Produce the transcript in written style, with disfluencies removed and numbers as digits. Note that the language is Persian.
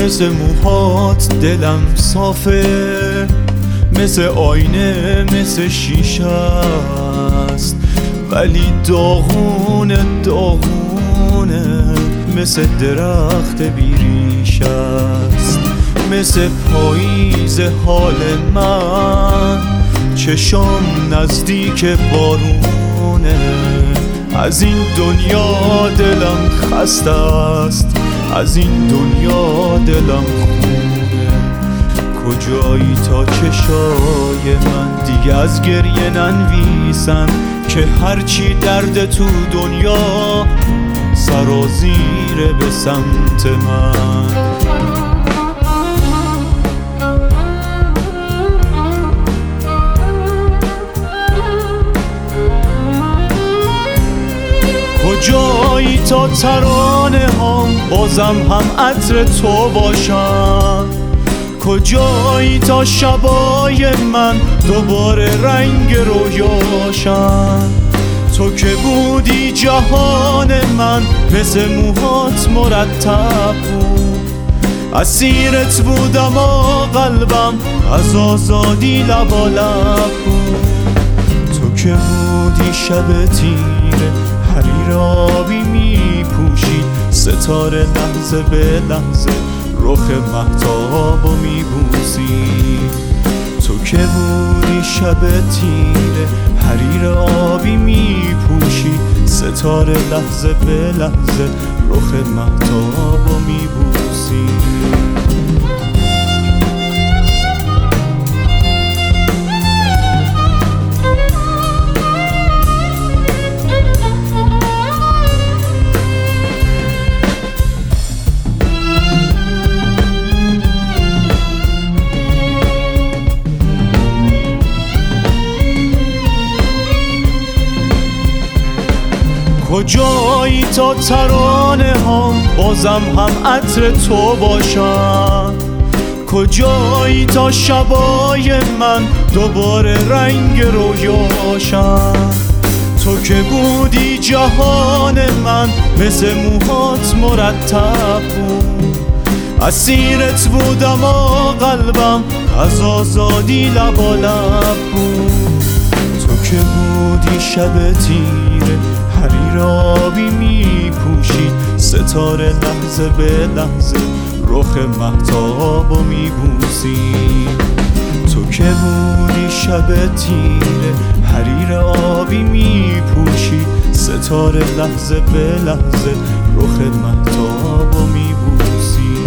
مثل موهات دلم صافه، مثل آینه مثل شیشه است، ولی داغونه داغونه، مثل درخت بیریش است. مثل پاییز حال من، چشام نزدیک بارونه. از این دنیا دلم خسته است، از این دنیا دلم خونه. کجایی تا چشای من دیگه از گریه ننویسن، که هرچی درد تو دنیا سرازیره به سمت من. کجایی تا ترانه هم بازم هم عطر تو باشن، کجایی تا شبای من دوباره رنگ رویاشن. تو که بودی جهان من، مثل موهات مرتب بود، اسیرت بودم و قلبم از آزادی لبالب بود. تو که بودی شب تیره حریر آبی می پوشید، ستاره لحظه به لحظه رخ مهتاب و می بوسید. تو که بودی شب تیره حریر آبی می پوشید، ستاره لحظه به لحظه رخ مهتاب و می بوسید. کجایی تا ترانه هم بازم هم عطر تو باشن، کجایی تا شبای من دوباره رنگ رویاشن. تو که بودی جهان من، مثل موهات مرتب بود، اسیرت بودم و قلبم از آزادی لبالب بود. تو که بودی شب تیره حریر آبی می پوشید، ستاره لحظه به لحظه رخ مهتاب و می بوسید. تو که بودی شب تیره حریر آبی می پوشید، ستاره لحظه به لحظه رخ مهتاب و می بوسید.